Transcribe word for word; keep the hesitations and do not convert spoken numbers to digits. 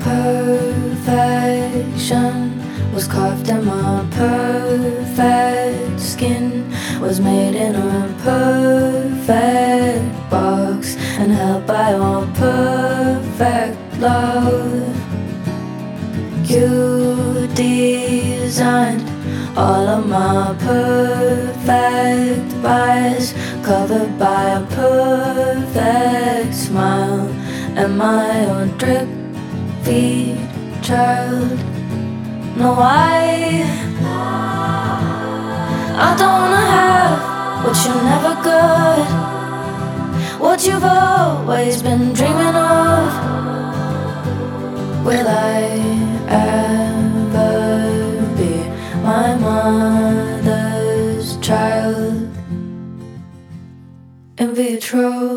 Perfection was carved in my perfect skin, was made in a perfect box and held by all perfect love. You designed all of my perfect lies, covered by a perfect smile, and my own drip feed child. No, I I don't wanna have what you never got, what you've always been dreaming of. Will I ever be my mother's child in vitro?